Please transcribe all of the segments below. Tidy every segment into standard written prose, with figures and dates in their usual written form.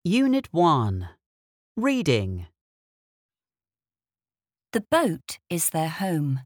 Unit 1. Reading. The boat is their home.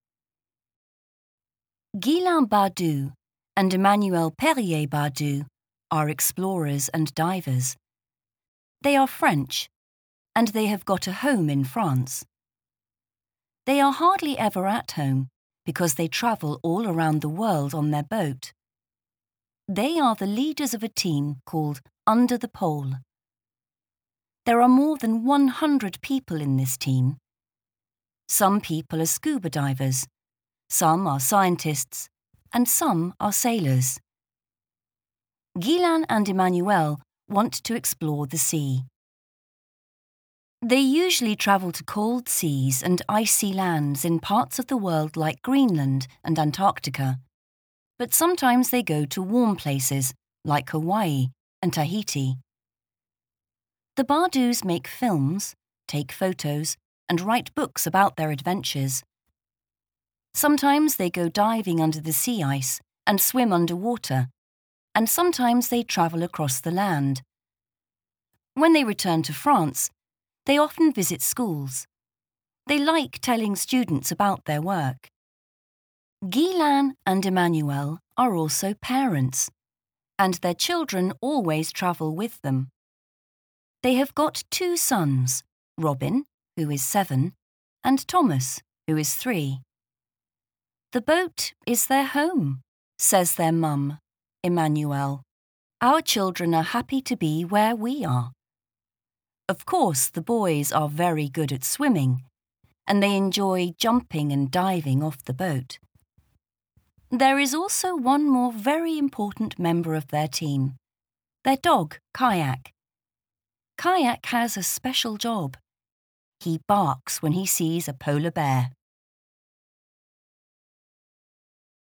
Guylain Bardou and Emmanuel Perrier Bardou are explorers and divers. They are French, and they have got a home in France. They are hardly ever at home because they travel all around the world on their boat. They are the leaders of a team called Under the Pole. There are more than 100 people in this team. Some people are scuba divers, some are scientists, and some are sailors. Guylain and Emmanuel want to explore the sea. They usually travel to cold seas and icy lands in parts of the world like Greenland and Antarctica, but sometimes they go to warm places like Hawaii and Tahiti. The Bardous make films, take photos, and write books about their adventures. Sometimes they go diving under the sea ice and swim underwater, and sometimes they travel across the land. When they return to France, they often visit schools. They like telling students about their work. Guylain and Emmanuel are also parents, and their children always travel with them. They have got 2 sons, Robin, who is 7, and Thomas, who is 3. The boat is their home, says their mum, Emmanuel. Our children are happy to be where we are. Of course, the boys are very good at swimming, and they enjoy jumping and diving off the boat. There is also one more very important member of their team, their dog, Kayak. Kayak has a special job. He barks when he sees a polar bear.